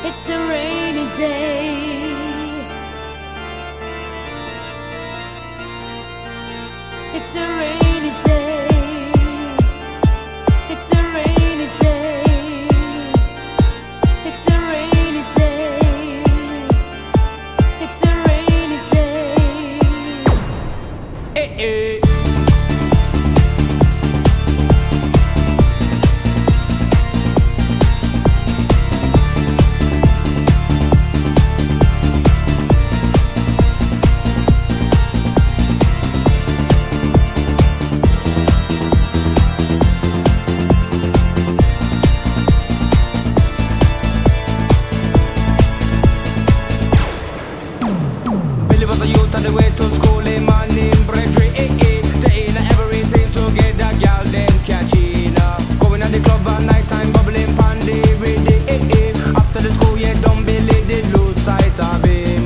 It's a rainy day. It's a rainy day. It's a rainy day. It's a rainy day. It's a rainy day. Eh, eh. Was a youth on the way to school, him and him brethren, they ain't everything together, girl, them catching up. Going at the club at night time, bubbling pan the ready, after the school, yeah, don't believe they lose sight of him.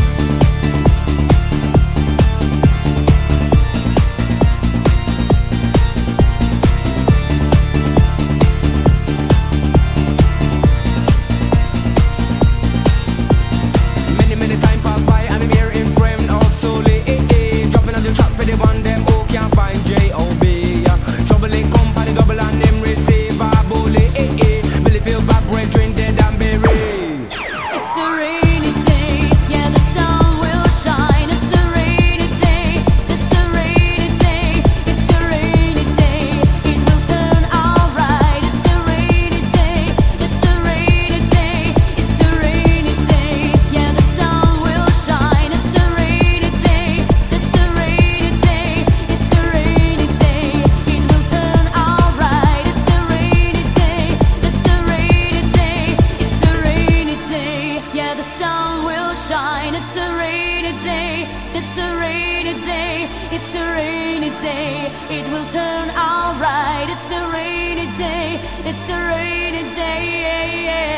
Many time pass by and I'm here in frame of solely, dropping on the track for the one them who can't find J.O.B. Trouble it come by the double and them receive a bully, Billy feel back, brethren dead and buried. It's a rainy day, yeah, the sun will shine. It's a rainy day, it's a rainy day, it's a rainy day. It will turn alright. It's a rainy day, it's a rainy day, it's a rainy day, yeah, the sun will shine. It's a rainy day, it's a rainy day, it's a rainy day. It will turn alright. It's a rainy day, it's a rainy day, it's a rainy day, yeah, the sun will shine. It's a rainy day, it's a rainy day, it's a rainy day. It will turn alright. It's a rainy day, it's a rainy day, yeah, yeah.